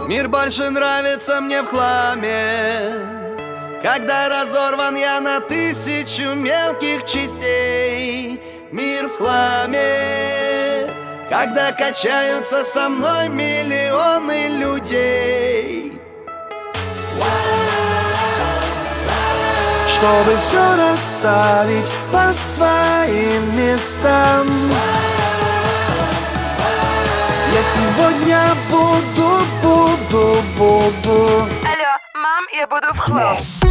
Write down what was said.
Мир больше нравится мне в хламе, когда разорван я на тысячу мелких частей. Мир в хламе, когда качаются со мной миллионы людей. Чтобы все расставить по своим местам, я сегодня буду. Алло, мам, я буду в хлам.